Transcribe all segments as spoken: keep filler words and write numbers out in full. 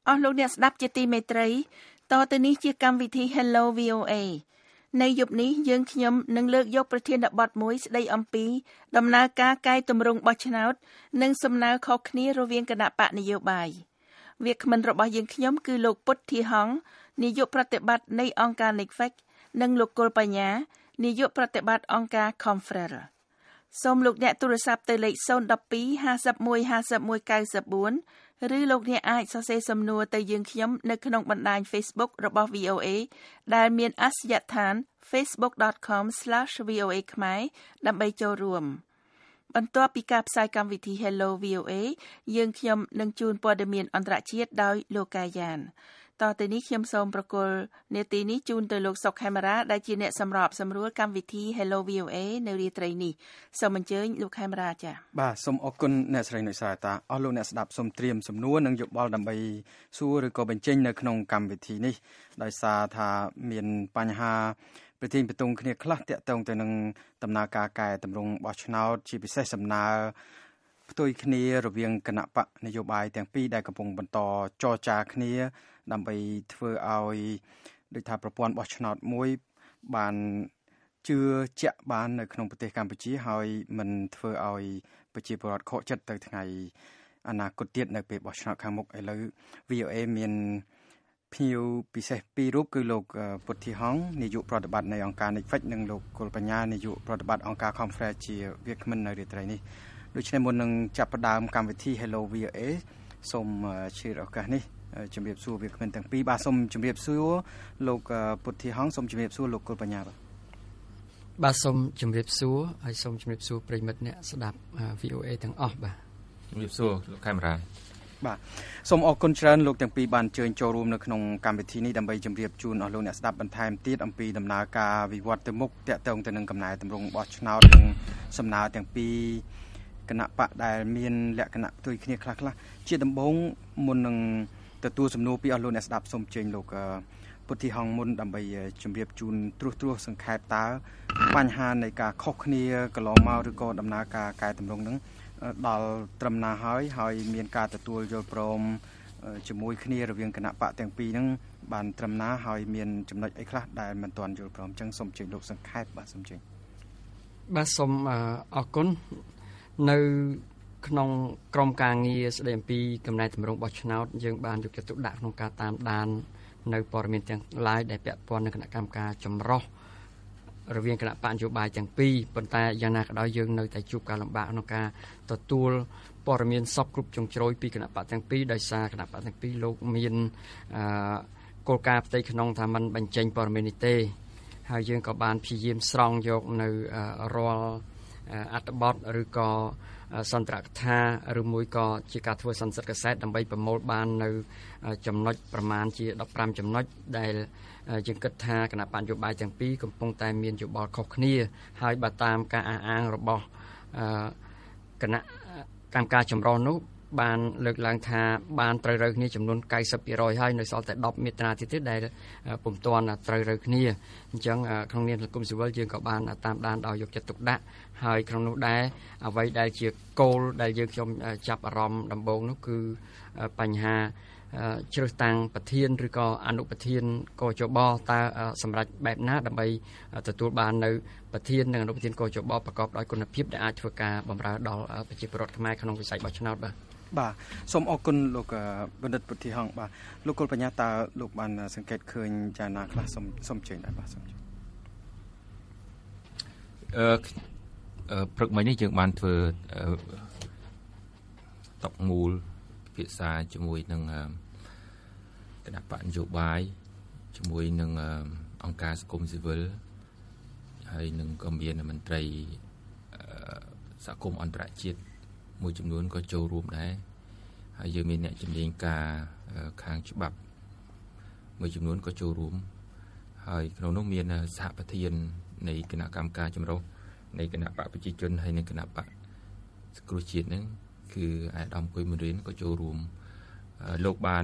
អស់លោកអ្នកស្ដាប់ជាទីមេត្រីតទៅនេះជាកម្មវិធី Hello វី អូ เอ នៅយប់នេះយើងខ្ញុំនឹងលើកយកប្រធានបទមួយស្ដីអំពីដំណើរការកែតម្រង់បោះឆ្នោតនិងសំណើខុសគ្នារវាងគណៈបកនយោបាយវាគ្មិនរបស់យើងខ្ញុំគឺលោកពុទ្ធធីហងនាយកប្រតិបត្តិនៃអង្គការ N E C F E C និងលោកកុលបញ្ញានាយកប្រតិបត្តិអង្គការ Confrel សូមលោកអ្នកទូរស័ព្ទទៅលេខศูนย์ หนึ่ง สอง ห้า หนึ่ง ห้า หนึ่ง เก้า สี่ឬលោកអ្នកអាចសរសេរសំណួរទៅយើងខ្ញុំនៅក្នុងបណ្ដាញ Facebook របស់ វី អូ เอ ដែលមានអាសយដ្ឋាន facebook dot com slash v o a khmer ដើម្បីចូលរួមបន្ទាប់ពីការផ្សាយកម្មវិធី Hello វី អូ เอ យើងខ្ញុំនឹងជូនព័ត៌មានអន្តរជាតិដោយលោកកាយានតទៅនេះខ្ញុំសូមប្រកល់នាទីនេះជូនទៅលោកសុកខេមរាដែលជាអ្នកសម្របសម្រួលកម្មវិធី Hello វី អូ เอ នៅរាត្រីនេះសូមអញ្ជើញលោកខេមរាចា៎បាទសូមអរគុណអ្នកស្រីនុសាតាអស់លោកអ្នកស្ដាប់សូមត្រៀមសំណួរនិងយោបល់ដើម្បីសួរឬក៏បញ្ចេញនៅក្នុងកម្មវិធីនេះដោយសារថាមានបញ្ហាប្រធានបតុងគ្នាខ្លះតាក់ទងទៅនឹងដំណើរការកែតម្រង់បោះឆ្នោតជាពិសេសសំណើផ្ទុយគ្នារវាងគណៈបកនយោបាយទាំងពីរដែលកំពុងបន្តចរចាគ្នាដើម្បីធ្វើឲ្យដូចថាប្រព័ន្ធបោះឆ្នោតមួយបានជឿជាក់បាននៅក្នុងប្រទេសកម្ពុជាហើយមិនធ្វើឲ្យប្រជាពលរដ្ឋខកចិត្តទៅថ្ងៃអនាគតទៀតនៅពេលបោះឆ្នោតខាងមុខឥឡូវ វី អូ เอ មានភ្ញៀវពិសេសពីររូបគឺលោកពុទ្ធធីហងនាយកប្រតិបត្តិនៃអង្គការ N E C F E C និងលោកកុលបញ្ញានាយកប្រតិបត្តិអង្គការ Confrel ជាវាគ្មិននៅរាត្រីនេះដូច្នេះមុននឹងចាប់ផ្ដើមកម្មវិធី Hello វី អូ เอ សូមជឿឱកាសនេះជំរាបសួរវាគ្មិនទាំងពីរបាទសូមជំរាបសួរលោកពុទ្ធធីហងសូមជំរាបសួរលោកកុលបញ្ញាបាទបាទសូមជំរាបសួរហើយសូមជំរាបសួរប្រិយមិត្តអ្នកស្ដាប់ វី អូ เอ ទាំងអស់បាទជំរាបសួរលោកខេមរាបាទសូមអរគុណច្រើនលោកទាំងពីរបានអញ្ជើញចូលរួមនៅក្នុងកម្មវិធីនេះដើម្បីជម្រាបជូនអស់លោកអ្នកស្ដាប់បន្ថែមទៀតអំពីដំណើរការវិវត្តទៅមុខតាក់ទងទៅនឹងកំណែតម្រង់បោះឆ្នោតនិងសំណើទាំងពីរគណៈបកដែលមានលក្ខណៈផ្ទុយគ្នាខ្លះៗជាដំបូងមុននឹងទទួលសំណួរពីអស់លោកអ្នកស្ដាប់សូមអញ្ជើញលោកពុទ្ធធីហងមុនដើម្បីជម្រាបជូនត្រួសត្រាសសង្ខេបតើបញ្ហានៃការខុសគ្នាកន្លងមកឬក៏ដំណើរការកែតម្រង់នឹងដល់ត្រឹមណាហើយហើយមានការទទួលយល់ព្រមជាមួយគ្នារវាងគណៈបកទាំងពីរហ្នឹងបានត្រឹមណាហើយមានចំណុចអីខ្លះដែលមិនទាន់យល់ព្រមអញ្ចឹងសូមជម្រាបលោកសង្ខេបបាទសូមជម្រាបបាទសូមអរគុណនៅក្នុងក្រមការងារស្ដីអំពីកំណែតម្រង់បោះឆ្នោតយើងបានយកចិត្តទុកដាក់ក្នុងការតាមដាននៅព័ត៌មានទាំងឡាយដែលពាក់ព័ន្ធនឹងគណៈកម្មការចម្រុះរវាងគណៈបកនយោបាយទាំងពីរប៉ុន្តែយ៉ាងណាក៏ដោយយើងនៅតែជួបការលំបាកក្នុងការទទួលព័ត៌មានសពគ្រប់ជ្រុងជ្រោយពីគណៈបកទាំងពីរដោយសារគណៈបកទាំងពីរលោកមានអឺគោលការណ៍ផ្ទៃក្នុងថាมันបញ្ចេញព័ត៌មាននេះទេហើយយើងក៏បានព្យាយាមស្រង់យកនៅរាល់អត្ថបទឬក៏សន្ទរកថាឬមួយក៏ជាការធ្វើសន្និសីទកាសែតដើម្បីប្រមូលបាននៅចំណុចប្រមាណជាដប់ប្រាំចំណុចដែលយើងគិតថាគណៈបកនយោបាយទាំងពីរកំពុងតែមានយោបល់ខុសគ្នាហើយបើតាមការអះអាងរបស់គណៈកម្មការចម្រុះនោះបានលើកឡើងថាបានត្រូវរើគ្នាចំនួន 九十%ហើយនៅសល់តែដប់មាត្រាទៀតទេដែលពុំទាន់ត្រូវរើគ្នាអញ្ចឹងក្នុងនាមសង្គមស៊ីវិលយើងក៏បានតាមដានដោយយកចិត្តទុកដាក់ហើយក្នុងនោះដែរអ្វីដែលជាគោលដែលយើងខ្ញុំចាប់អារម្មណ៍ដំបូងនោះគឺបញ្ហាជ្រើសតាំងប្រធានឬក៏អនុប្រធានកោជបតើសម្រាប់បែបណាដើម្បីទទួលបាននៅប្រធាននិងអនុប្រធានកោជបប្រកបដោយគុណភាពដែលអាចធ្វើការបម្រើដល់ប្រជាពលរដ្ឋខ្មែរក្នុងវិស័យបោះឆ្នោតបាទបាទសូមអរគុណលោកបណ្ឌិតពុទ្ធធីហងបាទលោកកុលបញ្ញាតើលោកបានសង្កេតឃើញយ៉ាងណាខ្លះសូមសូមជើញដែរបាទសូមអឺព្រឹកមិញនេះយើងបានធ្វើតបមូលពិភាក្សាជាមួយនឹងគណៈបកនយោបាយជាមួយនឹងអង្គការសង្គមស៊ីវិលហើយនឹងក៏មានមន្ត្រីសហគមន៍អន្តរជាតិមួយចំនួនក៏ចូលរួមដែរហើយយើងមានអ្នកជំនាញការខាងច្បាប់មួយចំនួនក៏ចូលរួមហើយក្នុងនោះមានសហប្រធាននៃគណៈកម្មការចម្រុះនៃគណៈបកប្រជាជនហើយនិងគណៈបកសង្គ្រោះជាតិហ្នឹងគឺអាដាមគុយមុនរៀនក៏ចូលរួមលោកបាន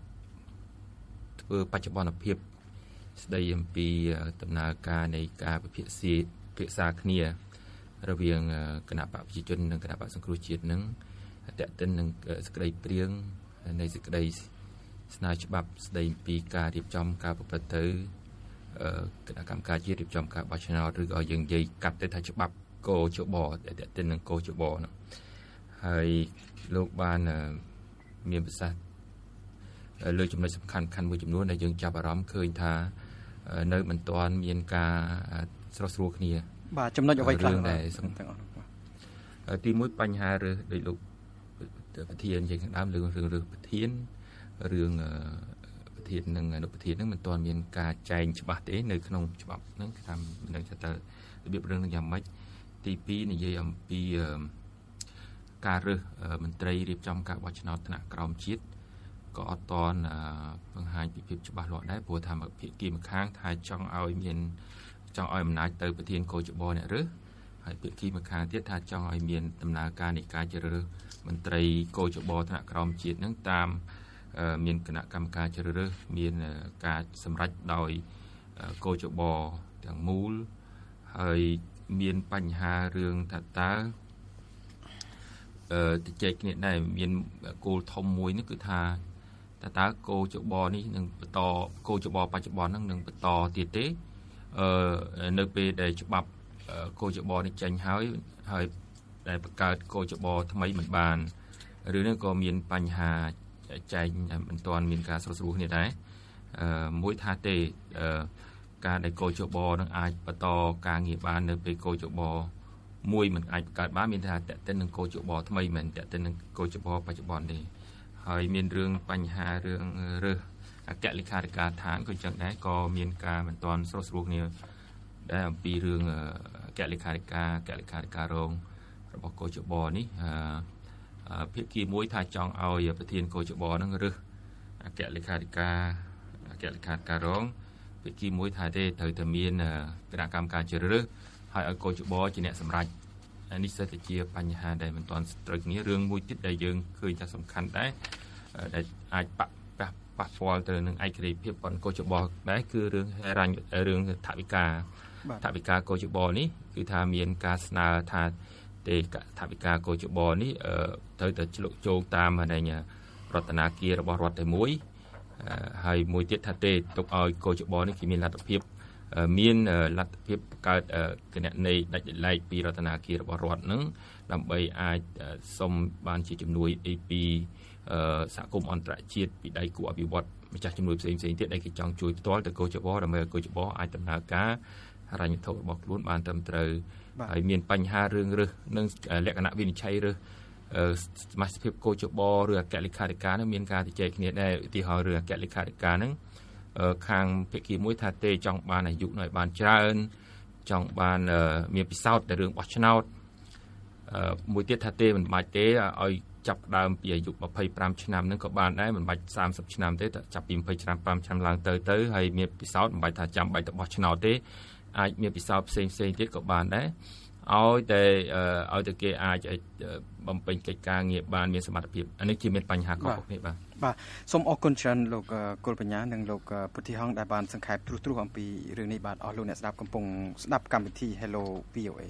ធ្វើបច្ចុប្បន្នភាពស្ដីអំពីដំណើរការនៃការពិភាក្សាពិភាក្សាគ្នារវាងគណៈបកប្រជាជននិងគណៈបកសង្គ្រោះជាតិនឹងតេតិននឹងសេចក្តីព្រៀងនៃសេចក្តីស្នើច្បាប់ស្ដីពីការរៀបចំការប្រព្រឹត្តទៅគណៈកម្មការជាតិរៀបចំការបោះឆ្នោតឬក៏យើងនិយាយកាត់ទៅថាច្បាប់កោជបតែទៅនឹងកោជបនោះហើយលោកបានមានប្រសាសន៍លើចំណុចសំខាន់ៗមួយចំនួនដែលយើងចាប់អារម្មណ៍ឃើញថានៅមិនទាន់មានការស្រោះស្រួលគ្នាបាទចំណុចអ្វីខ្លះដែលសំខាន់ទីមួយបញ្ហារើសដោយលោកប្រធានយើងខាងដើមរឿងរឿងរើសប្រធានរឿងប្រធាននិងអនុប្រធានហ្នឹងមិនទាន់មានការចែងច្បាស់ទេនៅក្នុងច្បាប់ហ្នឹងគឺថាមិនដឹងថារបៀបរឿងនឹងយ៉ាងម៉េចទីពីរនិយាយអំពីការរើសមន្ត្រីរៀបចំការបោះឆ្នោតថ្នាក់ក្រោមជាតិក៏អត់តន់បង្ហាញពីភាពច្បាស់លាស់ដែរព្រោះថាភាគីម្ខាងថាចង់ឲ្យមានចង់ឲ្យអំណាចទៅប្រធានកោជបអ្នករើសហើយភាគីម្ខាងទៀតថាចង់ឲ្យមានដំណើរការនៃការជ្រើសរើសមន្ត្រីកោជបថ្នាក់ក្រោមជាតិហ្នឹងតាមមានគណៈកម្មការជ្រើសរើសមានការសម្រេចដោយកោជបទាំងមូលហើយមានបញ្ហារឿងថាតើអឺទៅចែកគ្នាដែរមានគោលធំមួយនេះគឺថាតើតើកោជបនេះនឹងបន្តកោជបបច្ចុប្បន្នហ្នឹងនឹងបន្តទៀតទេអឺនៅពេលដែលច្បាប់កោជបនេះចេញហើយហើយដែលបង្កើតកោជបថ្មីមិនបានឬនឹងក៏មានបញ្ហាចែកមិនទាន់មានការស្រោះស្រួលគ្នាដែរអឺមួយថាទេអឺការដែលកោជបនឹងអាចបន្តការងារបាននៅពេលកោជបមួយមិនអាចបង្កើតបានមានថាតេតិននឹងកោជបថ្មីមិនតេតិននឹងកោជបបច្ចុប្បន្នទេហើយមានរឿងបញ្ហារឿងរើសអគ្គលេខាធិការឋានក៏ចឹងដែរក៏មានការមិនទាន់ស្រោះស្រួលគ្នាដែរអំពីរឿងអគ្គលេខាធិការអគ្គលេខាធិការរងរបស់កោជបនេះអឺភាគីមួយថាចង់ឲ្យប្រធានកោជបនឹងរើសអគ្គលេខាធិការអគ្គលេខាធិការរងភាគីមួយថាទេត្រូវតែមានគណៈកម្មការជ្រើសរើសហើយឲ្យកោជបជាអ្នកសម្រេចនេះសិតតែជាបញ្ហាដែលមិនទាន់ត្រូវគ្នារឿងមួយទៀតដែលយើងឃើញថាសំខាន់ដែរដែលអាចប៉ះប៉ះពាល់ទៅនឹងឯករាជ្យភាពរបស់កោជបដែរគឺរឿងហិរញ្ញរឿងថវិកាថវិកាកោជបនេះគឺថាមានការស្នើថាទេថវិកាកោជបនេះត្រូវតែឆ្លុះចូលតាមនៃរដ្ឋាភិបាលរបស់រដ្ឋតែមួយហើយមួយទៀតថាទេទុកឲ្យកោជបនេះគេមានលទ្ធភាពមានលទ្ធភាពបង្កើតគណនីដាច់ឡែកពីរដ្ឋាភិបាលរបស់រដ្ឋនឹងដើម្បីអាចសុំបានជាជំនួយអីពីសហគមន៍អន្តរជាតិពីដៃគូអភិវឌ្ឍម្ចាស់ជំនួយផ្សេងៗទៀតដែលគេចង់ជួយផ្ទាល់ទៅកោជបដើម្បីឲ្យកោជបអាចដំណើរការហិរញ្ញវត្ថុរបស់ខ្លួនបានត្រឹមត្រូវហើយមានបញ្ហារឿងរើសនិងលក្ខណៈវិនិច្ឆ័យរើសសមាជិកភាពកោជបឬអគ្គលេខាធិការនឹងមានការជជែកគ្នាដែរឧទាហរណ៍រឿងអគ្គលេខាធិការនឹងខាងភាគីមួយថាទេចង់បានអាយុនៅឲ្យបានច្រើនចង់បានមានពិសោធន៍តែរឿងបោះឆ្នោតមួយទៀតថាទេមិនបាច់ទេឲ្យចាប់ដើមពីអាយុยี่สิบห้าឆ្នាំហ្នឹងក៏បានដែរមិនបាច់สามสิบឆ្នាំទេតែចាប់ពីยี่สิบឆ្នាំห้าឆ្នាំឡើងទៅទៅហើយមានពិសោធន៍មិនបាច់ថាចាំបាច់ទៅបោះឆ្នោតទេអាចមានពិសោធន៍ផ្សេងផ្សេងទៀតក៏បានដែរឲ្យតែឲ្យតែគេអាចបំពេញកិច្ចការងារបានមានសមត្ថភាពអានេះជាមានបញ្ហាខុសៗគ្នាបាទបាទសូមអរគុណច្រើនលោកគុលបញ្ញានិងលោកពុទ្ធិហងដែលបានសង្ខេបត្រួសត្រាសអំពីរឿងនេះបាទអស់លោកអ្នកស្ដាប់កំពុងស្ដាប់កម្មវិធី Hello វី អូ เอ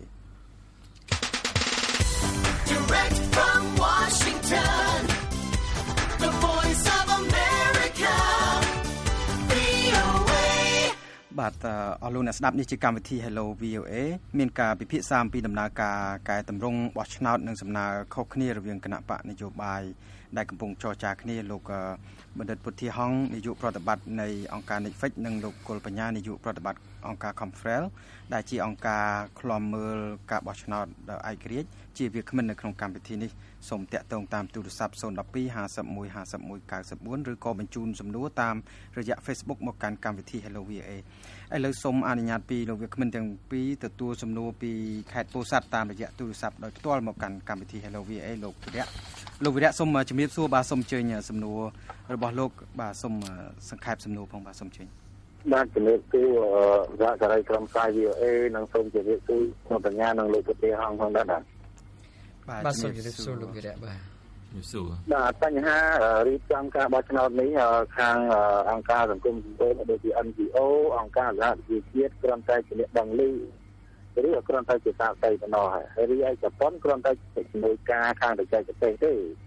Direct from Washington The Voice of America វី អូ เอបាទអស់លោកអ្នកស្ដាប់នេះជាកម្មវិធី Hello វី អូ เอ មានការពិភាក្សាអំពីដំណើរការកែតម្រង់បោះឆ្នោតនិងសំណើខុសគ្នារវាងគណៈបកនយោបាយដែលកំពុងចរចាគ្នាលោកបណ្ឌិតពុទ្ធិហងនាយកប្រតិបត្តិនៃអង្គការ Netflix និងលោកគុលបញ្ញានាយកប្រតិបត្តិអង្គការ Confrel ដែលជាអង្គការឃ្លាំមើលការបោះឆ្នោតឯករាជ្យជាវាគ្មិននៅក្នុងកម្មវិធីនេះសូមតាក់ទងតាមទូរស័ព្ទศูนย์ หนึ่ง สอง ห้า หนึ่ง หนึ่ง ห้า หนึ่ง เก้า สี่ឬក៏បញ្ជូនសំណួរតាមរយៈ Facebook មកកាន់កម្មវិធី Hello វី អូ เอ ឥឡូវសូមអនុញ្ញាតពីលោកវាគ្មិនទាំងពីរទទួលសំណួរពីខេត្តពោធិ៍សាត់តាមរយៈទូរស័ព្ទដោយផ្ទាល់មកកាន់កម្មវិធី Hello វី អូ เอ លោកវិរៈលោកវិរៈសូមជំរាបសួរបាទសូមអញ្ជើញសំណួររបស់លោកបាទសូមសង្ខេបសំណួរផងបាទសូមអញ្ជើញបាទជំរាបសួរសហការីក្រុមផ្សាយ វី អូ เอ និងសូមជម្រាបសួរលោកបញ្ញានិងលោកពុទ្ធិហងផងដែរបាទបាទសូមជម្រាបសួរលោកវិរៈបាទជំរាបសួរបាទបញ្ហារៀបចំការបោះឆ្នោតនេះខាងអង្គការសង្គមស៊ីវិលដូចជា en จี โอ អង្គការសហជីវជាតិគ្រាន់តែជាអ្នកដឹងឮឬគ្រាន់តែជាសាកសីប៉ុណ្ណោះហើយរីឯជប៉ុនគ្រាន់តែជំនួយការខាងបច្ចេកទេសទេ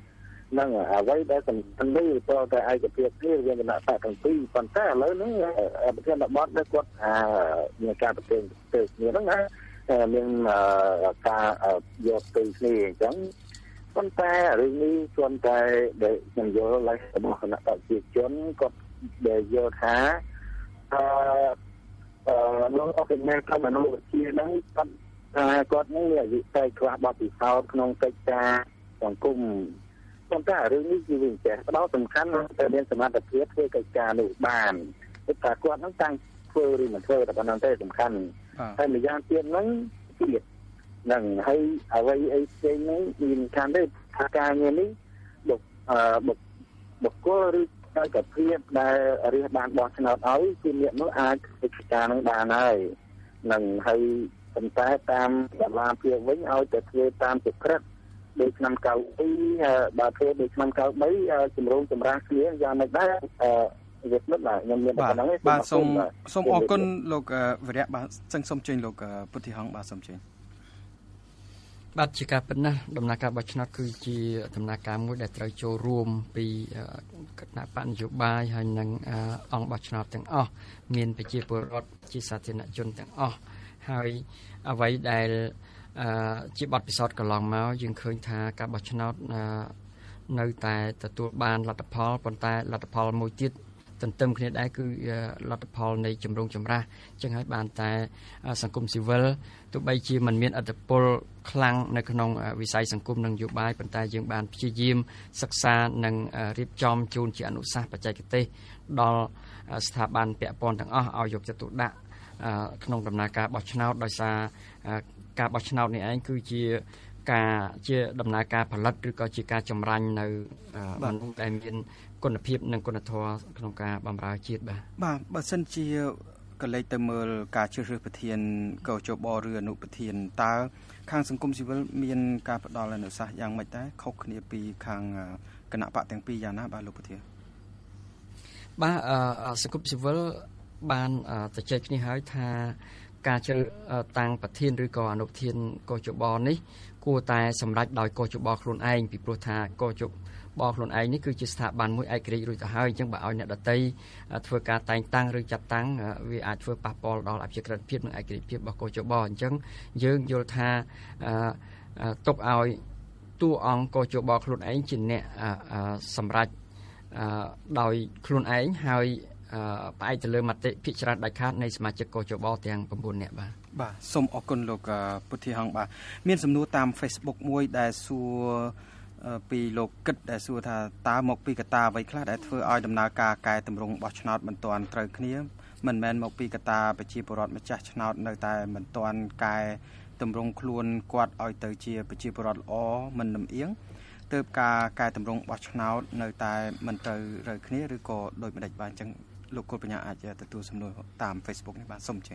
នឹងអ្វីដែលសំខាន់នេះព្រោះតែឯកភាពនេះវាគណៈបកទាំងពីរប៉ុន្តែឥឡូវហ្នឹងប្រធានបទដែលគាត់ថាមានការប្រជែងទៅគ្នាហ្នឹងណាមានការយកទៅគ្នាអញ្ចឹងប៉ុន្តែរឿងនេះគ្រាន់តែដែលខ្ញុំយល់ឡើងរបស់គណៈបកប្រជាជនគាត់ដែលយល់ថាអឺអឺលោកអគ្គនាយកមនុស្សវិទ្យាហ្នឹងគាត់ថាគាត់នឹងមានអាយុតែខ្លះបទពិសោធន៍ក្នុងកិច្ចការសង្គមប៉ុន្តែរឿងនេះគឺវាចេះផ្ដោតសំខាន់តែមានសមត្ថភាពធ្វើកិច្ចការនោះបានគឺថាគាត់នឹងតាំងធ្វើឬមិនធ្វើតែប៉ុណ្ណឹងទេសំខាន់ហើយម្យ៉ាងទៀតហ្នឹងទៀតនឹងហើយអ្វីអីផ្សេងហ្នឹងមានខាងទេថាការងារនេះបុកអឺបុកបុគ្គលឬតែកភាពដែលរៀបបានបោះឆ្នោតឲ្យគឺអ្នកនោះអាចធ្វើកិច្ចការនឹងបានហើយនឹងហើយប៉ុន្តែតាមសាលាភាពវិញឲ្យតែធ្វើតាមសុក្រិតដូចឆ្នាំកៅពីបើធ្វើដូចឆ្នាំកៅបីជំរងចម្រាស់គ្នាយ៉ាងម៉េចដែរអឺវាមិនបាទខ្ញុំមានតែប៉ុណ្្នឹងទេបាទសូមសូមអរគុណលោកវរៈបាទសឹងសូមជើញលោកពុទ្ធិហង្សបាទសូមជើញបាទជាការពិតណាស់ដំណើរការបោះឆ្នោតគឺជាដំណើរការមួយដែលត្រូវចូលរួមពីគណៈបកនយោបាយហើយនិងអង្គបោះឆ្នោតទាំងអស់មានប្រជាពលរដ្ឋជាសាធារណជនទាំងអស់ហើយអ្វីដែលជាបទពិសោធន៍កន្លងមកយើងឃើញថាការបោះឆ្នោតនៅតែទទួលបានលទ្ធផលប៉ុន្តែលទ្ធផលមួយទៀតទន្ទឹមគ្នាដែរគឺលទ្ធផលនៃជំរងចម្រាស់ចឹងហើយបានតែសង្គមស៊ីវិលទោះបីជាមិនមានឥទ្ធិពលខ្លាំងនៅក្នុងវិស័យសង្គមនិងនយោបាយប៉ុន្តែយើងបានព្យាយាមសិក្សានិងរៀបចំជូនជាអនុសាសន៍បច្ចេកទេសដល់ស្ថាប័នពាក់ព័ន្ធទាំងអស់ឲ្យយកចិត្តទុកដាក់ក្នុងដំណើរការបោះឆ្នោតដោយសារការបោះឆ្នោតនេះឯងគឺជាការជាដំណើរការផលិតឬក៏ជាការចម្រាញ់នៅមនុស្សដែលមានគុណភាពនិងគុណធម៌ក្នុងការបម្រើជាតិបាទបាទបើសិនជាកលេចទៅមើលការជ្រើសរើសប្រធានកោជបឬអនុប្រធានតើខាងសង្គមស៊ីវិលមានការផ្ដល់អនុសាសន៍យ៉ាងម៉េចដែរខុសគ្នាពីខាងគណៈបកទាំងពីរយ៉ាងណាបាទលោកប្រធានបាទសង្គមស៊ីវិលបានទៅជែកគ្នាហើយថាការជ្រើសតាំងប្រធានឬក៏អនុប្រធានកោជបនេះគួរតែសម្រេចដោយកោជបខ្លួនឯងពីព្រោះថាកោជបខ្លួនឯងនេះគឺជាស្ថាប័នមួយឯករាជ្យរួចទៅហើយអញ្ចឹងបើឲ្យអ្នកដទៃធ្វើការតែងតាំងឬចាត់តាំងវាអាចធ្វើប៉ះពាល់ដល់អព្យាក្រឹតភាពនិងឯករាជ្យភាពរបស់កោជបអញ្ចឹងយើងយល់ថាទុកឲ្យតួអង្គកោជបខ្លួនឯងជាអ្នកសម្រេចដោយខ្លួនឯងហើយផ្អែកទៅលើមតិភាគច្រើនដាច់ខាតនៃសមាជិកកោជបទាំង៩នាក់បាទបាទសូមអរគុណលោកពុទ្ធិហង្សបាទមានសំណួរតាម Facebook មួយដែលសួរពីលោកគិតដែលសួរថាតើមកពីកត្តាអ្វីខ្លះដែលធ្វើឲ្យដំណើរការកែតម្រង់បោះឆ្នោតមិនទាន់ត្រូវគ្នាមិនមែនមកពីកត្តាប្រជាពលរដ្ឋម្ចាស់ឆ្នោតនៅតែមិនទាន់កែតម្រង់ខ្លួនគាត់ឲ្យទៅជាប្រជាពលរដ្ឋល្អមិនលំអៀងទើបការកែតម្រង់បោះឆ្នោតនៅតែមិនត្រូវរើគ្នាឬក៏ដូចម្ដេចបាទអញ្ចឹងលោកគុលបញ្ញាអាចទទួលសំណួរតាម Facebook នេះបាទសូមជឿ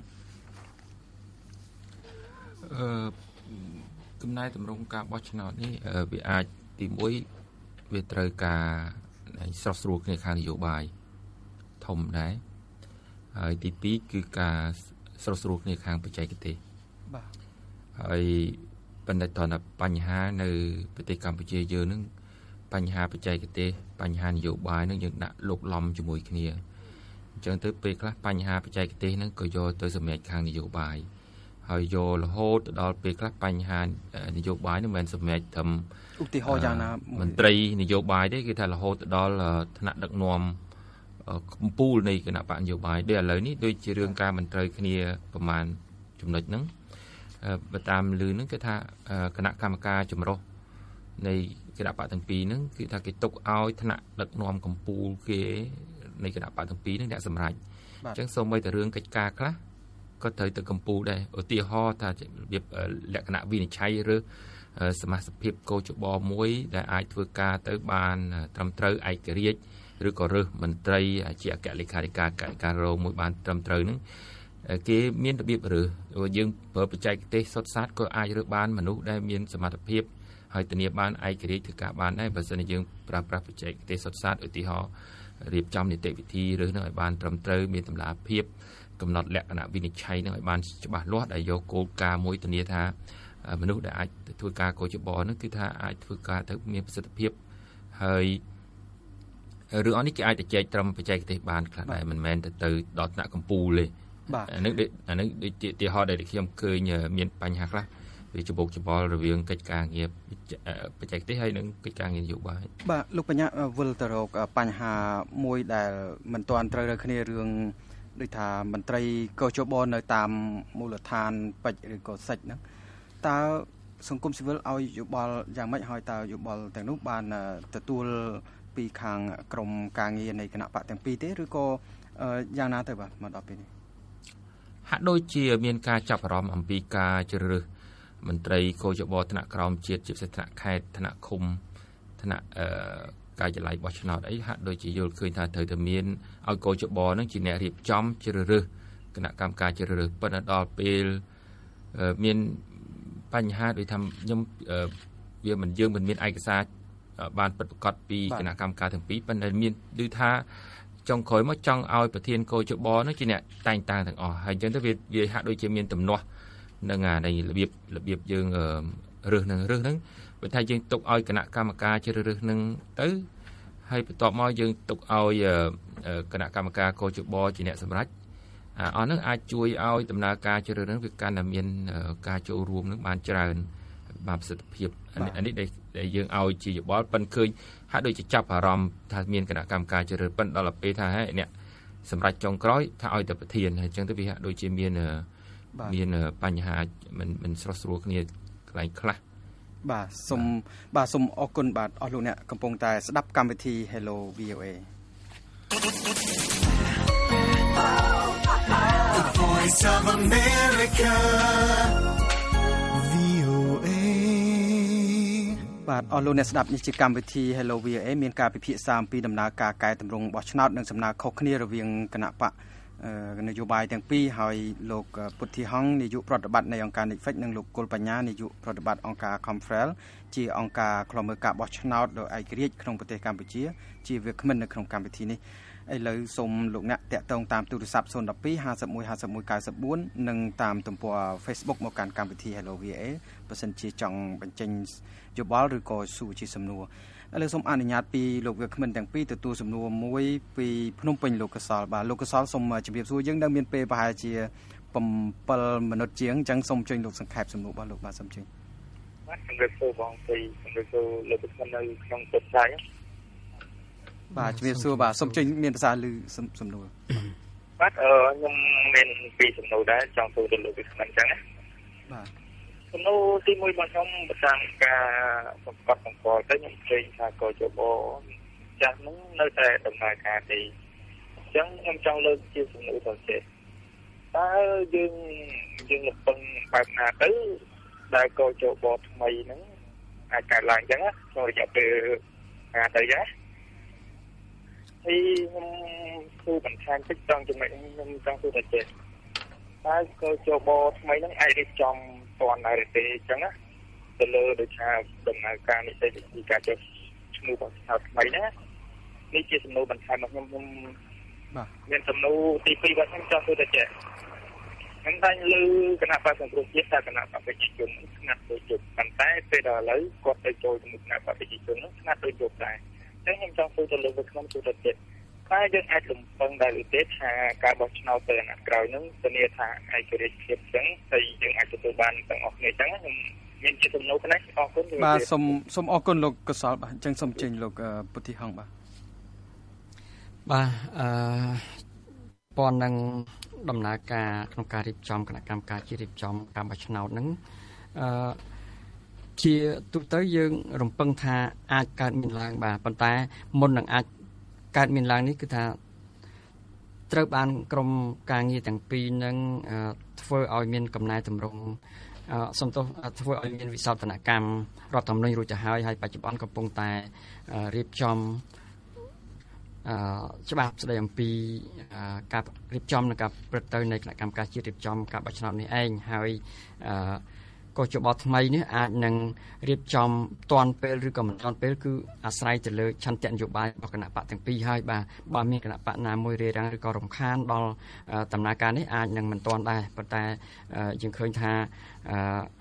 អឺកំណែតម្រង់ការបោះឆ្នោតនេះវាអាចទីមួយវាត្រូវការស្រស់ស្រួលគ្នាខាងនយោបាយធំដែរហើយទីពីរគឺការស្រស់ស្រួលគ្នាខាងបច្ចេកទេសបាទហើយបណ្ឌិតថាបញ្ហានៅប្រទេសកម្ពុជាយើងនឹងបញ្ហាបច្ចេកទេសបញ្ហានយោបាយនឹងយើងដាក់លោកលំជាមួយគ្នាអញ្ចឹងទៅពេលខ្លះបញ្ហាបច្ចេកទេសហ្នឹងក៏យកទៅសម្រេចខាងនយោបាយហើយយករហូតដល់ពេលខ្លះបញ្ហានយោបាយហ្នឹងមិនមែនសម្រេចត្រឹមឧទាហរណ៍យ៉ាងណាមន្ត្រីនយោបាយទេគឺថារហូតដល់ថ្នាក់ដឹកនាំកំពូលនៃគណៈបកនយោបាយដូចឥឡូវនេះដូចជារឿងការមិនត្រូវគ្នាប្រមាណចំណុចហ្នឹងបើតាមលឺហ្នឹងគឺថាគណៈកម្មការចម្រុះនៃគណៈបកទាំងពីរហ្នឹងគឺថាគេទុកឲ្យថ្នាក់ដឹកនាំកំពូលគេនៃគណៈបកទាំងពីរហ្នឹងអ្នកសម្រេចអញ្ចឹងសូម្បីតែរឿងកិច្ចការខ្លះក៏ត្រូវទៅកំពូលដែរឧទាហរណ៍ថារបៀបលក្ខណៈវិនិច្ឆ័យឬសមាជិកភាពកោជបមួយដែលអាចធ្វើការទៅបានត្រឹមត្រូវឯករាជ្យឬក៏រើសមន្ត្រីជាអគ្គលេខាធិការការរងមួយបានត្រឹមត្រូវហ្នឹងគេមានរបៀបរើសយើងប្រើបច្ចេកទេសសុទ្ធសាធក៏អាចរើសបានមនុស្សដែលមានសមត្ថភាពហើយធានាបានឯករាជ្យធ្វើការបានដែរបើសិនជាយើងប្រើប្រាស់បច្ចេកទេសសុទ្ធសាធឧទាហរណ៍រៀបចំនីតិវិធីរើសនឹងឲ្យបានត្រឹមត្រូវមានតម្លាភាពកំណត់លក្ខណៈវិនិច្ឆ័យនឹងឲ្យបានច្បាស់លាស់ដែលយកគោលការណ៍មួយធានាថាមនុស្សដែលអាចធ្វើការកោជបនឹងគឺថាអាចធ្វើការទៅមានប្រសិទ្ធភាពហើយរឿងអស់នេះគេអាចទៅចែកត្រឹមបច្ចេកទេសបានខ្លះដែរមិនមែនទៅទៅដល់ថ្នាក់កម្ពុជាទេអានេះអានេះដូចទីហោដែលខ្ញុំឃើញមានបញ្ហាខ្លះវាច្បោកច្បល់រវាងកិច្ចការងារបច្ចេកទេសហើយនិងកិច្ចការងារនយោបាយបាទលោកបញ្ញាវិលទៅរកបញ្ហាមួយដែលមិនទាន់ត្រូវរើគ្នារឿងដូចថាមន្ត្រីកោជបនៅតាមមូលដ្ឋានពេជ្រឬក៏សិចហ្នឹងតើសង្គមស៊ីវិលឲ្យយោបល់យ៉ាងម៉េចហើយតើយោបល់ទាំងនោះបានទទួលពីខាងក្រមការងារនៃគណៈបកទាំងពីរទេឬក៏យ៉ាងណាទៅបាទមកដល់ពេលនេះហាក់ដូចជាមានការចាប់អារម្មណ៍អំពីការជ្រើសរើសមន្ត្រីកោជបថ្នាក់ក្រោមជាតិជាពិសេសថ្នាក់ខេត្តថ្នាក់ឃុំថ្នាក់អឺការិយាល័យបោះឆ្នោតអីហាក់ដូចជាយល់ឃើញថាត្រូវតែមានឲ្យកោជបនឹងជាអ្នករៀបចំជ្រើសរើសគណៈកម្មការជ្រើសរើសប៉ុន្តែដល់ពេលមានបញ្ហាដូចថាខ្ញុំវាមិនយើងមិនមានឯកសារបានពិតប្រាកដពីគណៈកម្មការទាំងពីរប៉ុន្តែមានដូចថាចុងក្រោយមកចង់ឲ្យប្រធានកោជបនឹងជាអ្នកតែងតាំងទាំងអស់ហើយអញ្ចឹងទៅវាវាហាក់ដូចជាមានទំនាស់នឹងអានៃរបៀបរបៀបយើងរើសនឹងរើសហ្នឹងបើថាយើងទុកឲ្យគណៈកម្មការជ្រើសរើសនឹងទៅហើយបន្ទាប់មកយើងទុកឲ្យគណៈកម្មការកោជបជាអ្នកសម្រេចអស់ហ្នឹងអាចជួយឲ្យដំណើរការជ្រើសរើសវាកាន់តែមានការចូលរួមនឹងបានច្រើនបានប្រសិទ្ធភាពអានេះដែលយើងឲ្យជាយោបល់ប៉ិនឃើញហាក់ដូចជាចាប់អារម្មណ៍ថាមានគណៈកម្មការជ្រើសរើសប៉ិនដល់ពេលថាហេអ្នកសម្រេចចុងក្រោយថាឲ្យតែប្រធានហើយអញ្ចឹងទៅវាហាក់ដូចជាមានមានបញ្ហាមិនមិនស្រស់ស្រួលគ្នាកន្លែងខ្លះបាទសូមបាទសូមអរគុណបាទអស់លោកអ្នកកំពុងតែស្ដាប់កម្មវិធី Hello វី អូ เอ The Voice of America វី អូ เอបាទអស់លោកអ្នកស្ដាប់នេះជាកម្មវិធី Hello វី អូ เอ មានការពិភាក្សាអំពីដំណើរការកែតម្រង់បោះឆ្នោតនិងសំណើខុសគ្នារវាងគណៈបកនយោបាយទាំងពីរហើយលោកពុទ្ធីហង្សនាយកប្រតិបត្តិនៃអង្គការ Netflix និងលោកគុលបញ្ញានាយកប្រតិបត្តិអង្គការ Confrel ជាអង្គការឃ្លាំមើលការបោះឆ្នោតដោយឯករាជ្យក្នុងប្រទេសកម្ពុជាជាវាគ្មិននៅក្នុងកម្មវិធីនេះឥឡូវសូមលោកអ្នកតាក់ទងតាមទូរស័ព្ទ ศูนย์ หนึ่ง สอง ห้า หนึ่ง ห้า หนึ่ง เก้า เก้า สี่ និងតាមទំព័រ Facebook មកកាន់កម្មវិធី Hello វី អូ เอ បើសិនជាចង់បញ្ចេញយោបល់ឬក៏សួរជាសំណួរឥឡូវសូមអនុញ្ញាតពីលោកវាគ្មិនទាំងពីរទទួលសំណួរមួយពីភ្នំពេញលោកកសលបាទលោកកសលសូមជម្រាបសួរយើងនៅមានពេលប្រហែលជា7មិនិតជាងអញ្ចឹងសូមជួយលោកសង្ខេបសំណួររបស់លោកបាទសូមជួយបាទជំរាបសួរបងពីជំរាបសួរលោកវិទ្យានៅក្នុងទឹកផ្សាយបាទជំរាបសួរបាទសូមជួយមានភាសាលឺសំណួរបាទអឺខ្ញុំមានពីរសំណួរដែរចង់សួរទៅលោកវិទ្យាអញ្ចឹងណាបាទសំណួរទីមួយរបស់ខ្ញុំប្រចាំការបង្កត់បង្កល់ទៅខ្ញុំឃើញថាកោជបចាស់នោះនៅតែដំណើរការទេអញ្ចឹងខ្ញុំចង់លើកជាសំណួរទៅចេះតើយើងយើងលំពឹងបែបណាទៅដែលកោជបថ្មីហ្នឹងអាចកើតឡើងអញ្ចឹងណាក្នុងរយៈពេលណាទៅចាហើយខ្ញុំគូបន្ថែមតិចចង់ចំណុចខ្ញុំចង់សួរទៅចេះតើកោជបថ្មីហ្នឹងអាចរៀបចំតនដែរទេអញ្ចឹងណាទៅលើដូចថាដំណើរការនេះទៅពីការចុះឈ្មោះរបស់ស្ថាប័នថ្មីណានេះជាសំណួរបន្ថែមរបស់ខ្ញុំខ្ញុំបាទមានសំណួរទីពីររបស់ខ្ញុំចង់សួរទៅចេះខ្ញុំតែលើគណៈបកសង្គ្រោះជាតិតែគណៈបកប្រជាជនស្ងាត់ដូចជប់ប៉ុន្តែពេលដល់ឥឡូវគាត់ទៅចូលជាមួយគណៈបកប្រជាជននោះស្ងាត់ដូចជប់ដែរអញ្ចឹងខ្ញុំចង់សួរទៅលើវាខ្ញុំសួរទៅចេះតែយើងអាចលំពឹងដែរឬទេថាការបោះឆ្នោតទៅអាណត្តិក្រោយហ្នឹងធានាថាឯករាជ្យភាពអញ្ចឹងហើយយើងអាចទទួលបានទាំងអស់គ្នាអញ្ចឹងខ្ញុំមានជាសំណួរខ្លះអរគុណបាទសូមសូមអរគុណលោកកសលបាទអញ្ចឹងសូមចេញលោកពុទ្ធីហង្សបាទបាទអឺព័ន្ធនឹងដំណើរការក្នុងការរៀបចំគណៈកម្មការជារៀបចំការបោះឆ្នោតហ្នឹងអឺជាទូទៅយើងរំពឹងថាអាចកើតមានឡើងបាទប៉ុន្តែមុននឹងអាចកើតមានឡើងនេះគឺថាត្រូវបានក្រមការងារទាំងពីរនឹងធ្វើឲ្យមានកំណែតម្រង់សំទោសធ្វើឲ្យមានវិសោធនកម្មរដ្ឋធម្មនុញ្ញរួចទៅហើយហើយបច្ចុប្បន្នកំពុងតែរៀបចំអឺច្បាប់ស្តីអំពីការរៀបចំនិងការប្រព្រឹត្តទៅនៃគណៈកម្មការជាតិរៀបចំការបោះឆ្នោតនេះឯងហើយអឺកោជបថ្មីនេះអាចនឹងរៀបចំតាន់ពេលឬក៏មិនតាន់ពេលគឺអាស្រ័យទៅលើឆន្ទៈនយោបាយរបស់គណៈបកទាំងពីរហើយបាទបើមានគណៈបកណាមួយរារាំងឬក៏រំខានដល់ដំណើរការនេះអាចនឹងមិនតាន់ដែរប៉ុន្តែយើងឃើញថា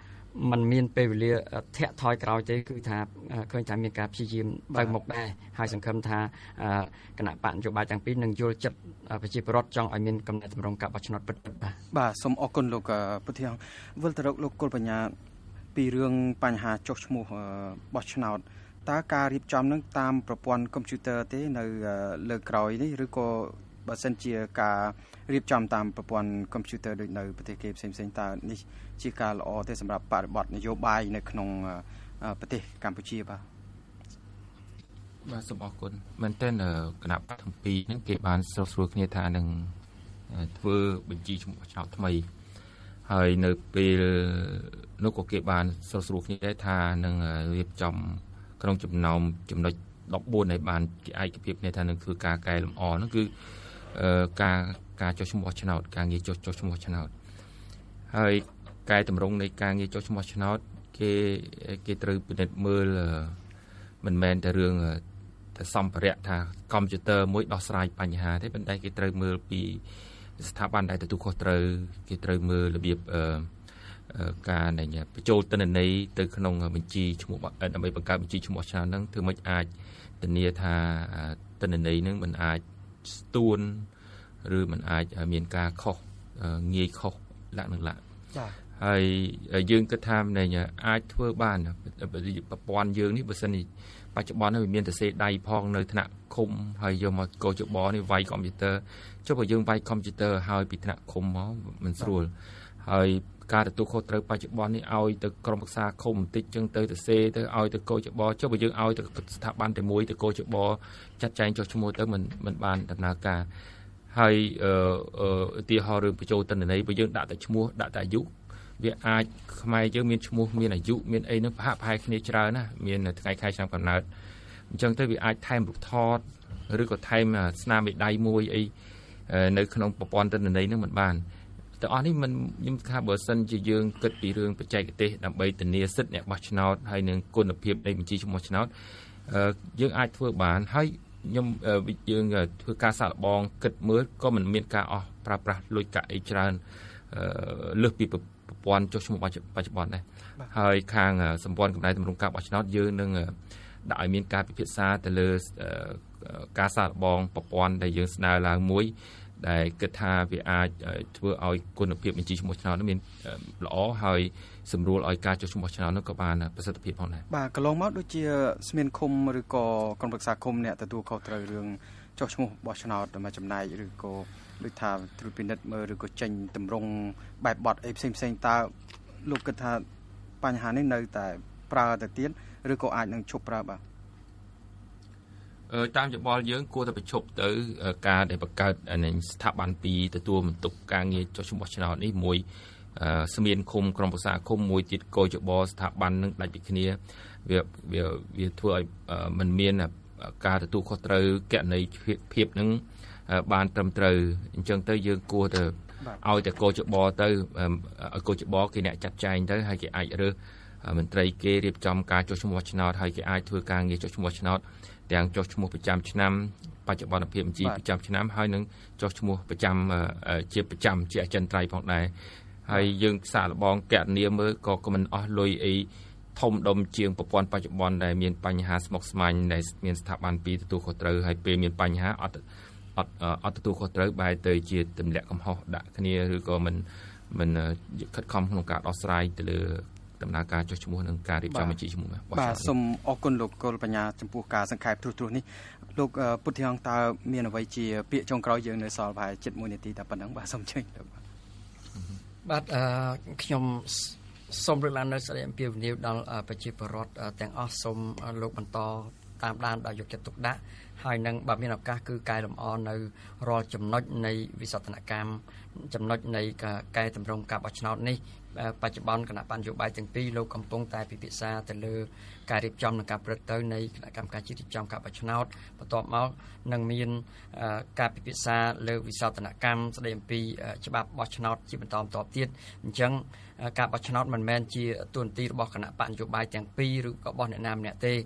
มันមានពេលវេលាធាក់ថយក្រោយទេគឺថាឃើញថាមានការព្យាយាមបើកមុខដែរហើយសង្ឃឹមថាគណៈបកនយោបាយទាំងពីរនឹងយល់ចិត្តប្រជាពលរដ្ឋចង់ឲ្យមានកំណែតម្រង់ការបោះឆ្នោតពិតៗបាទបាទសូមអរគុណលោកពុធាងវិលទៅរកលោកគុលបញ្ញាពីរឿងបញ្ហាចុះឈ្មោះបោះឆ្នោតតើការរៀបចំនឹងតាមប្រព័ន្ធកុំព្យូទ័រទេនៅលើក្រោយនេះឬក៏បើសិនជាការរៀបចំតាមប្រព័ន្ធកុំព្យូទ័រដូចនៅប្រទេសគេផ្សេងៗតើនេះជាការល្អទេសម្រាប់បរិបទនយោបាយនៅក្នុងប្រទេសកម្ពុជាបាទបាទសូមអរគុណមែនទែនគណៈបកទាំងពីរហ្នឹងគេបានស្រុះស្រួលគ្នាថានឹងធ្វើបញ្ជីឈ្មោះឆ្នោតថ្មីហើយនៅពេលនោះក៏គេបានស្រុះស្រួលគ្នាដែរថានឹងរៀបចំក្នុងចំណោមចំណុចដប់បួនដែលបានគេឯកភាពគ្នាថានឹងធ្វើការកែលម្អហ្នឹងគឺការការចុះឈ្មោះឆ្នោតការងារចុះចុះឈ្មោះឆ្នោតហើយកែតម្រង់នៃការងារចុះឈ្មោះឆ្នោតគេគេត្រូវពិនិត្យមើលមិនមែនតែរឿងតែសម្ភារៈថាកុំព្យូទ័រមួយដោះស្រាយបញ្ហាទេប៉ុន្តែគេត្រូវមើលពីស្ថាប័នដែលទទួលខុសត្រូវគេត្រូវមើលរបៀបការនៃបញ្ចូលទិន្នន័យទៅក្នុងបញ្ជីឈ្មោះដើម្បីបង្កើតបញ្ជីឈ្មោះឆ្នោតហ្នឹងធ្វើម៉េចអាចធានាថាទិន្នន័យហ្នឹងមិនអាចស្ទួនឬមិនអាចមានការខុសងាយខុសលក្ខណៈចា៎ហើយយើងគិតថាអាចធ្វើបានប្រព័ន្ធយើងនេះបើសិននេះបច្ចុប្បន្នវាមានតែសេដៃផងនៅថ្នាក់ឃុំហើយយកមកកោចបនេះវាយកុំព្យូទ័រចុះបើយើងវាយកុំព្យូទ័រហើយពីថ្នាក់ឃុំមកមិនស្រួលហើយការទទួលខុសត្រូវបច្ចុប្បន្ននេះឲ្យទៅក្រុមប្រឹក្សាឃុំបន្តិចចឹងទៅទៅសេទៅឲ្យទៅកោចបចុះបើយើងឲ្យទៅស្ថាប័នតែមួយទៅកោចបចាត់ចែងចុះឈ្មោះទៅមិនមិនបានដំណើរការហើយអឺឧទាហរណ៍រឿងបញ្ចូលទិន្នន័យបើយើងដាក់តែឈ្មោះដាក់តែអាយុវាអាចខ្មែរយើងមានឈ្មោះមានអាយុមានអីនឹងប្រហាក់ប្រហែលគ្នាច្រើនណាមានថ្ងៃខែឆ្នាំកំណើតអញ្ចឹងទៅវាអាចថែមរូបថតឬក៏ថែមស្នាមមេដៃមួយអីនៅក្នុងប្រព័ន្ធទិន្នន័យនឹងមិនបានទាំងអស់នេះមិនខ្ញុំថាបើសិនជាយើងគិតពីរឿងបច្ចេកទេសដើម្បីធានាសិទ្ធិអ្នកបោះឆ្នោតហើយនឹងគុណភាពនៃបញ្ជីឈ្មោះឆ្នោតយើងអាចធ្វើបានហើយខ្ញុំយើងធ្វើការសាកល្បងគិតមើលក៏មិនមានការអស់ប្រើប្រាស់លុយកាក់អីច្រើនលើសពីប្រព័ន្ធចុះឈ្មោះបច្ចុប្បន្នដែរហើយខាងសម្ព័ន្ធកម្លាំងតម្រង់ការបោះឆ្នោតយើងនឹងដាក់ឲ្យមានការពិភាក្សាទៅលើការសាកល្បងប្រព័ន្ធដែលយើងស្នើឡើងមួយដែលគិតថាវាអាចធ្វើឲ្យគុណភាពបញ្ជីឈ្មោះឆ្នោតមានល្អហើយសម្រួលឲ្យការចុះឈ្មោះឆ្នោតនោះក៏បានប្រសិទ្ធភាពផងដែរបាទកន្លងមកដូចជាស្មានឃុំឬក៏ក្រុមប្រឹក្សាឃុំអ្នកទទួលខុសត្រូវរឿងចុះឈ្មោះបោះឆ្នោតមកចំណាយឬក៏ដូចថាត្រួតពិនិត្យមើលឬក៏ចេញតម្រង់បែបបទអីផ្សេងផ្សេងតើលោកគិតថាបញ្ហានេះនៅតែប្រើទៅទៀតឬក៏អាចនឹងឈប់ប្រើបាទអឺតាមយោបល់យើងគួរតែបញ្ឈប់ទៅការដែលបង្កើតស្ថាប័នពីរទទួលបន្ទុកការងារចុះឈ្មោះឆ្នោតនេះមួយស្មានឃុំក្រុមប្រឹក្សាឃុំមួយទៀតកោចបស្ថាប័ននឹងដាច់ពីគ្នាវាវាវាធ្វើឲ្យมันមានការទទួលខុសត្រូវកណន័យភាពនឹងបានត្រឹមត្រូវអញ្ចឹងទៅយើងគួរតែឲ្យតែកោចបទៅឲ្យកោចបគេអ្នកចាត់ចែងទៅហើយគេអាចរើសមន្ត្រីគេរៀបចំការចុះឈ្មោះឆ្នោតហើយគេអាចធ្វើការងារចុះឈ្មោះឆ្នោតទាំងចុះឈ្មោះប្រចាំឆ្នាំបច្ចុប្បន្នភាពបញ្ជីប្រចាំឆ្នាំហើយនឹងចុះឈ្មោះប្រចាំជាប្រចាំជាអចិន្ត្រៃយ៍ផងដែរហើយយើងសាកល្បងកណនាមើលក៏មិនអស់លុយអីធំដុំជាងប្រព័ន្ធបច្ចុប្បន្នដែលមានបញ្ហាស្មុគស្មាញដែលមានស្ថាប័នពីរទទួលខុសត្រូវហើយពេលមានបញ្ហាអត់អត់អត់ទទួលខុសត្រូវបែរទៅជាទម្លាក់កំហុសដាក់គ្នាឬក៏មិនមិនខិតខំក្នុងការដោះស្រាយទៅលើដំណើរការចុះឈ្មោះនិងការរៀបចំបញ្ជីឈ្មោះបាទសូមអរគុណលោកកុលបញ្ញាចំពោះការសង្ខេបទ្រុសទ្រុសនេះលោកពុទ្ធអង្គតើមានអ្វីជាពាក្យចុងក្រោយយើងនៅសល់ប្រហែលជិតមួយនាទីតែប៉ុណ្ណឹងបាទសូមអញ្ជើញលោកបាទអឺខ្ញុំសូមលើកឡើងនៅស្ដីអំពាវនាវដល់ប្រជាពលរដ្ឋទាំងអស់សូមលោកបន្តតាមដានដោយយកចិត្តទុកដាក់ហើយនឹងបើមានឱកាសគឺកែលម្អនៅរាល់ចំណុចនៃវិសោធនកម្មចំណុចនៃកែតម្រង់ការបោះឆ្នោតនេះបច្ចុប្បន្នគណៈបញ្ញយោបាយទាំងពីរលោកកំពុងតែពិភាក្សាទៅលើការរៀបចំនិងការប្រព្រឹត្តទៅនៃគណៈកម្មការជាតិរៀបចំការបោះឆ្នោតបន្ទាប់មកនឹងមានការពិភាក្សាលើវិសោធនកម្មស្ដីអំពីច្បាប់បោះឆ្នោតជាបន្តបន្ទាប់ទៀតអញ្ចឹងការបោះឆ្នោតមិនមែនជាទួនាទីរបស់គណៈបញ្ញយោបាយទាំងពីរឬក៏របស់អ្នកណាម្នាក់ទេ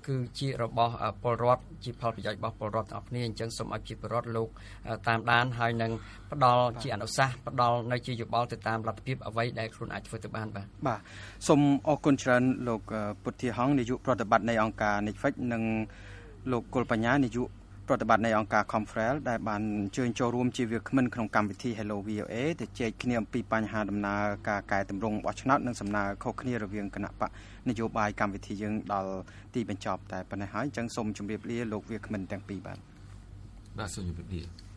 គឺជារបស់ពលរដ្ឋជាផលប្រយោជន៍របស់ពលរដ្ឋទាំងអស់គ្នាអញ្ចឹងសូមឲ្យជាពលរដ្ឋលោកតាមដានហើយនឹងផ្ដល់ជាអនុសាសន៍ផ្ដល់នៅជាយោបល់ទៅតាមលទ្ធភាពអ្វីដែលខ្លួនអាចធ្វើទៅបានបាទបាទសូមអរគុណច្រើនលោកពុទ្ធាហងនាយកប្រតិបត្តិនៃអង្គការ Netflix និងលោកគុលបញ្ញានាយកប្រតិបត្តិនៃអង្គការ Confrel ដែលបានអញ្ជើញចូលរួមជាវាគ្មិនក្នុងកម្មវិធី Hello វី អូ เอ ទៅជែកគ្នាអំពីបញ្ហាដំណើរការកែតម្រង់បោះឆ្នោតនិងសំណើខុសគ្នារវាងគណៈបកនយោបាយកម្មវិធីយើងដល់ទីបញ្ចប់តែប៉ុណ្ណេះហើយអញ្ចឹងសូមជម្រាបលាលោកវាគ្មិនទាំងពីរបាទបាទសូមជម្រាបលា